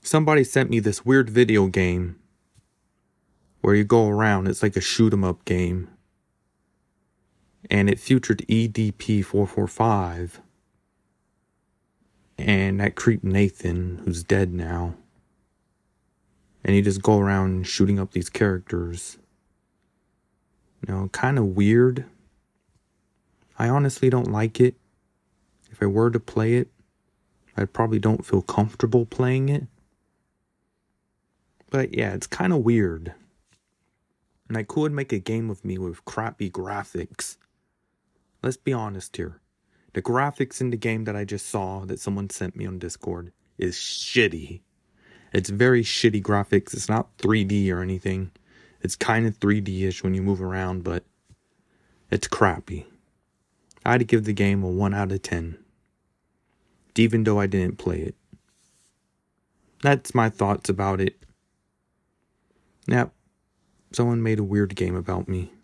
somebody sent me this weird video game where you go around. It's like a shoot 'em up game. And it featured EDP-445. And that creep Nathan, who's dead now. And you just go around shooting up these characters. You know, kind of weird. I honestly don't like it. If I were to play it, I probably don't feel comfortable playing it. But yeah, it's kind of weird. And I could make a game of me with crappy graphics. Let's be honest here. The graphics in the game that I just saw that someone sent me on Discord is shitty. It's very shitty graphics. It's not 3D or anything. It's kind of 3D-ish when you move around, but it's crappy. I'd give the game a 1 out of 10. Even though I didn't play it. That's my thoughts about it. Yep. Someone made a weird game about me.